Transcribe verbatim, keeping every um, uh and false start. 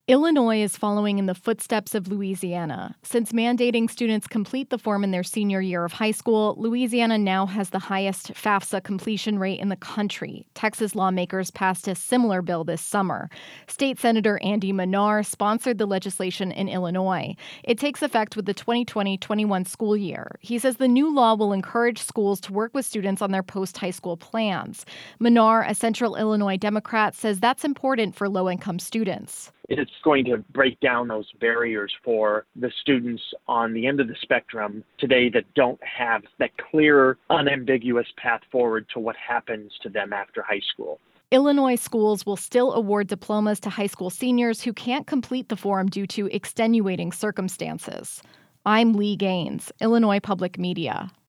Illinois is following in the footsteps of Louisiana. Since mandating students complete the form in their senior year of high school, Louisiana now has the highest FAFSA completion rate in the country. Texas lawmakers passed a similar bill this summer. State Senator Andy Manar sponsored the legislation in Illinois. It takes effect with the twenty twenty twenty-one school year. He says the new law will encourage schools to work with students on their post-high school plans. Manar, a Central Illinois Democrat, says that's important for low-income students. It's going to break down those barriers for the students on the end of the spectrum today that don't have that clear, unambiguous path forward to what happens to them after high school. Illinois schools will still award diplomas to high school seniors who can't complete the form due to extenuating circumstances. I'm Lee Gaines, Illinois Public Media.